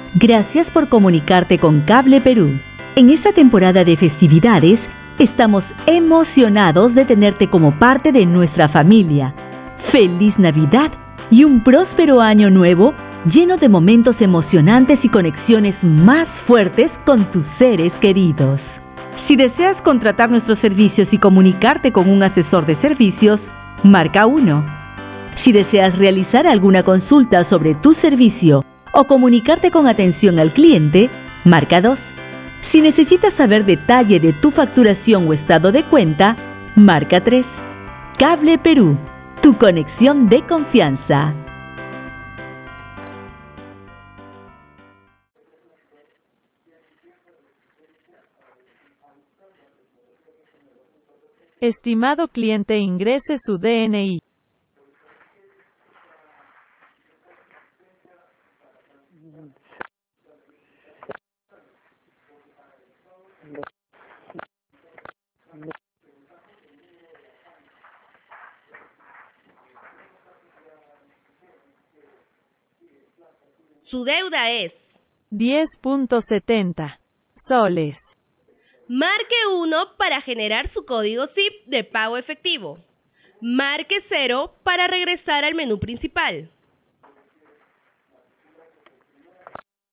Gracias por comunicarte con Cable Perú. En esta temporada de festividades, estamos emocionados de tenerte como parte de nuestra familia. ¡Feliz Navidad y un próspero año nuevo lleno de momentos emocionantes y conexiones más fuertes con tus seres queridos! Si deseas contratar nuestros servicios y comunicarte con un asesor de servicios, marca 1. Si deseas realizar alguna consulta sobre tu servicio o comunicarte con atención al cliente, marca 2. Si necesitas saber detalle de tu facturación o estado de cuenta, marca 3. Cable Perú, tu conexión de confianza. Estimado cliente, ingrese su DNI. Su deuda es 10.70 soles. Marque 1 para generar su código SIP de pago efectivo. Marque 0 para regresar al menú principal.